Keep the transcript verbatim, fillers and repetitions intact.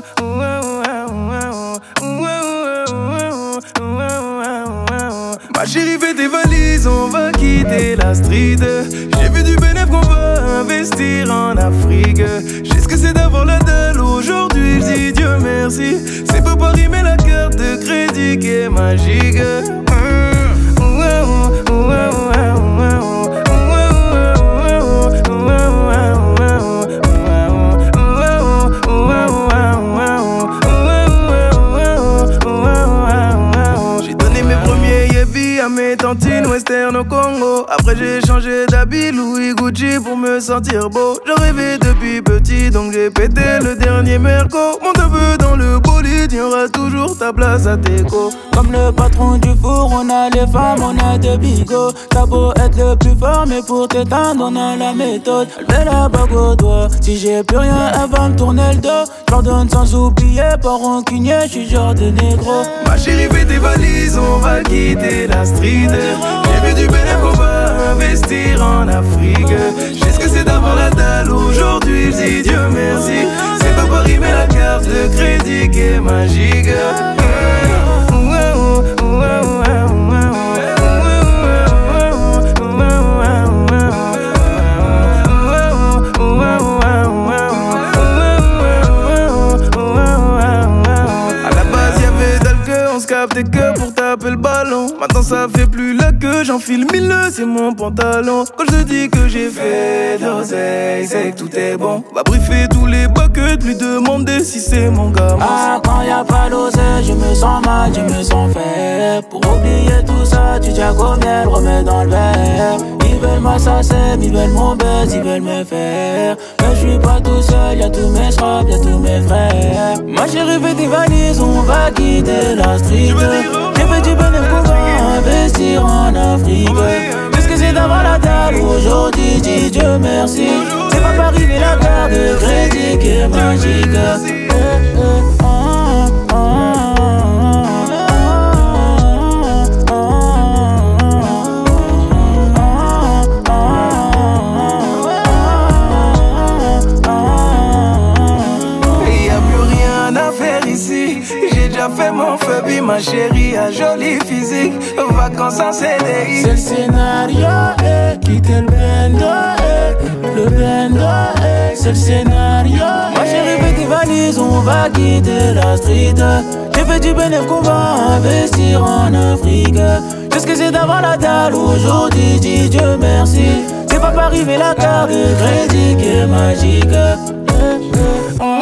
Ma chérie, fais tes valises, on va quitter la street. J'ai vu du bénéf qu'on va investir en Afrique. J'ai ce que c'est d'avoir la dalle aujourd'hui, je dis Dieu merci. C'est pas Paris mais la carte de crédit qui est magique. À mes tantines western au Congo. Après j'ai changé d'habit Louis Gucci pour me sentir beau. Je rêvais depuis petit donc j'ai pété le dernier merco. Monte un peu dans le bolide, y'aura toujours ta place à Teco. Comme le patron du four, on a les femmes, on a des bigots. T'as beau être le plus fort mais pour t'éteindre on a la méthode. Elle met la bague au doigt, si j'ai plus rien elle va me tourner le dos. J'pardonne sans oublier, pas rancunier, j'suis genre de négro. Ma chérie fais tes valises, on va quitter la street. J'ai vu du bénéf qu'on va investir en Afrique. J'ai ce que c'est d'avoir la dalle aujourd'hui, je dis Dieu merci. C'est pas Paris mais la carte de crédit qui est magique. Capté que pour taper le ballon. Maintenant ça fait plus la queue, j'enfile mille, c'est mon pantalon. Quand je te dis que j'ai fait de l'oseille, c'est que tout est bon. Va briefer tous les buckets, lui demander si c'est mon gars. Ah, quand y'a pas l'oseille, je me sens mal, je me sens faible. Pour oublier tout ça, tu tiens comme miel, remets dans le verre. Ils veulent m'assasser, ils veulent mon buzz, ils veulent me faire. Mais je suis pas tout seul, y'a tous mes straps, y'a tous mes frères. Ma chérie fais tes valises, on va quitter la street. J'ai fait du bénéfice qu'on va investir en Afrique. Qu'est-ce que c'est d'avoir la dalle aujourd'hui, dis Dieu merci. C'est pas Paris mais la carte de crédit qui est magique. Fait mon phobie, ma chérie a joli physique. Vacances en C D I. C'est le scénario, eh, quitter le bendo, eh, le bendo, eh, c'est le scénario. Ma chérie fait tes valises, on va quitter la street. J'ai fait du bénéfice qu'on va investir en Afrique. Qu'est-ce que c'est d'avoir la dalle aujourd'hui, dis Dieu merci. C'est pas Paris mais la carte de crédit qui est magique. Eh, eh,